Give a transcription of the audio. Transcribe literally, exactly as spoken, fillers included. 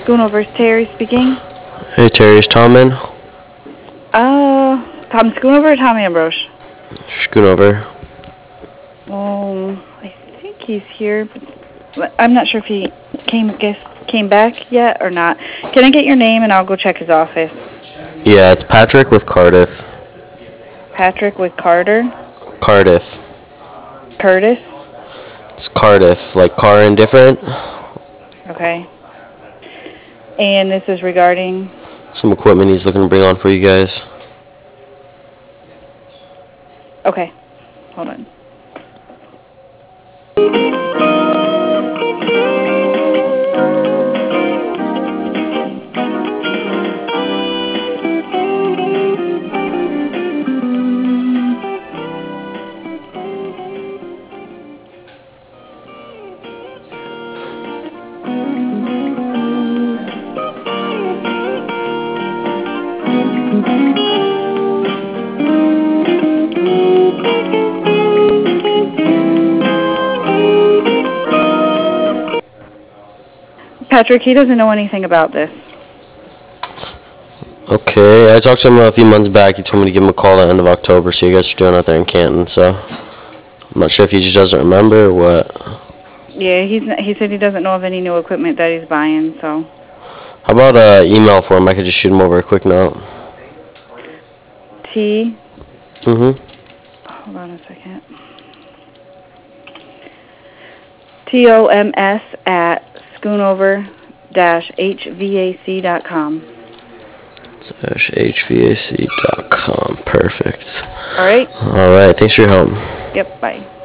Schoonover's Terry speaking. Hey Terry, is Tom in? Uh, Tom Schoonover or Tom Ambrose? Schoonover. Um, I think he's here, but I'm not sure if he came guess, came back yet or not. Can I get your name and I'll go check his office? Yeah, it's Patrick with Cardiff. Patrick with Carter? Cardiff. Curtis? It's Cardiff, like car indifferent. Okay. And this is regarding? Some equipment he's looking to bring on for you guys. Okay. Hold on. Patrick, he doesn't know anything about this. Okay, I talked to him a few months back. He told me to give him a call at the end of October, so you guys are doing out there in Canton, so I'm not sure if he just doesn't remember or what. Yeah, he's not, he said he doesn't know of any new equipment that he's buying, so. How about an email for him? I could just shoot him over a quick note. T. Mm-hmm. Hold on a second. T O M S at schoonover dash H V A C dot com. Dash H V A C dot com. Perfect. All right. All right. Thanks for your help. Yep. Bye.